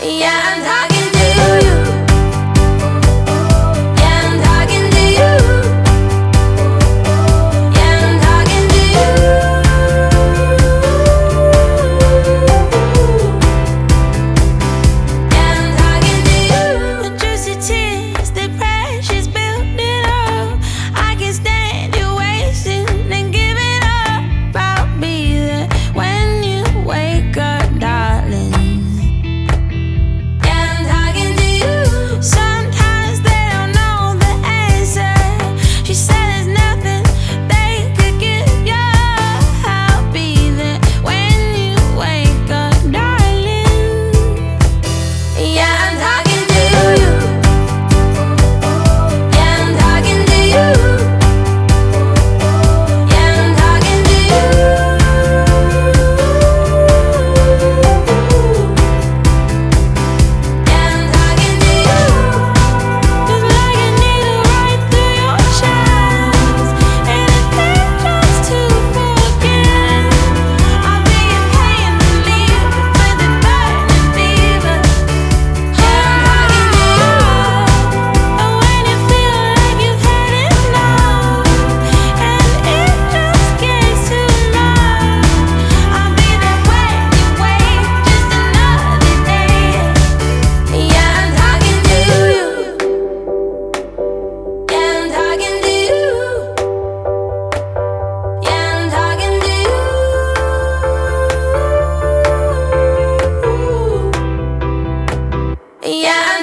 Yeah, I'm talking to you. Yeah, I'm talking to you. Yeah, I'm talking to you. Yeah, I'm talking to you. The juicy tears, the precious building up. I can't stand you wasting and giving up. I'll be there when you wake up, darling. Sometimes they don't know the answer. She said there's nothing they could give you. I'll be there when you wake up, darling. Yeah, I'm talking to you. Yeah, I'm talking to you. Yeah, I'm talking to you. Yeah.